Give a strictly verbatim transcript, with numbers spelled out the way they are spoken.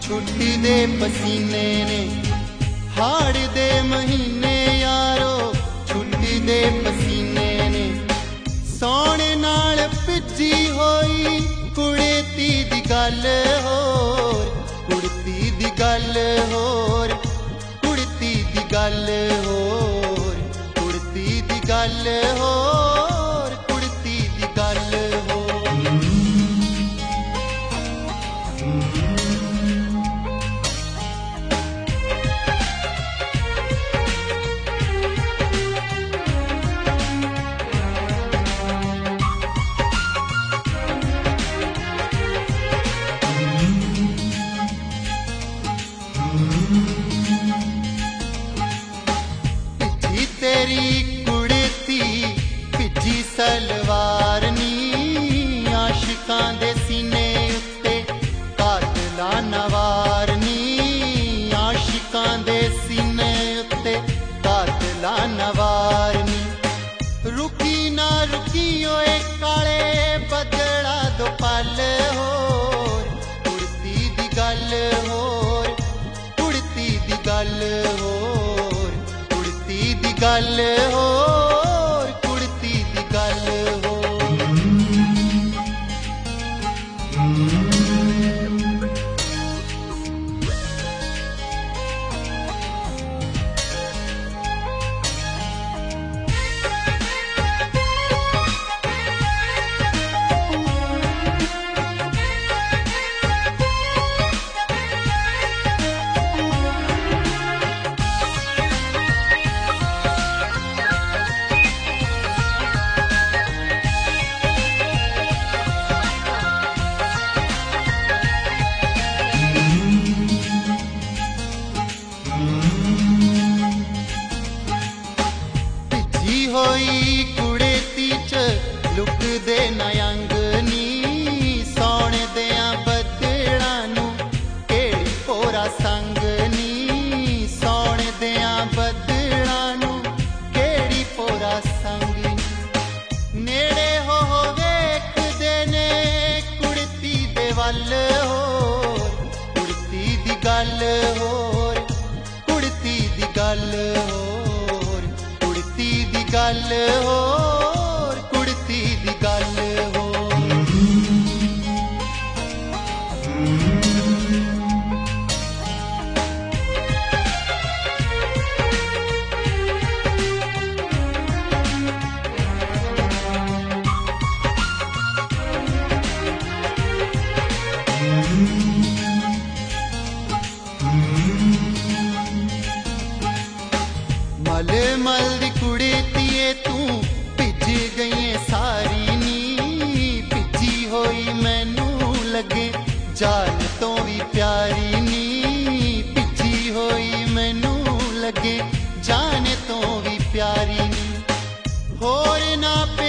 छुट्टी दे पसीने ने हाड़ दे महीने यारो छुट्टी दे पसीने ने सोने नाल भिजी होई कुड़ती दी गल होर कुड़ती दी गल होर कुड़ती दी गल होर कुड़ती दी गल होर कुड़ती दी गल होर तेरी कुड़ती भिजी सलवार नी आशिकां दे सीने उत्ते कातला नवार नी आशिकां दे सीने उत्ते कातला नवार नी रुकी ना रुकी ओए काले बदला दो पल होर कुड़ती दी गल होर कुड़ती दी गल होर कुड़ती दी गल होर कुड़ती दी गल होर होई कुड़ती च लुक दे नयंग नी सौने दिया बदला नू केड़ी पोरा संग नी सौने दिया बदला नू केड़ी पोरा संग नी नेड़े हो वेख देने कुड़ती दे वल होर कुड़ती दी गल होर कुड़ती दी गल होर कुड़ती दी गल होर कुड़ती दी गल होर मल मल दी कुड़तीए तू भिज गई सारी नी भिजी होई मैनू लगे जान तो भी प्यारी नी भिजी होई मैनू लगे जान तो भी प्यारी नी होर ना पे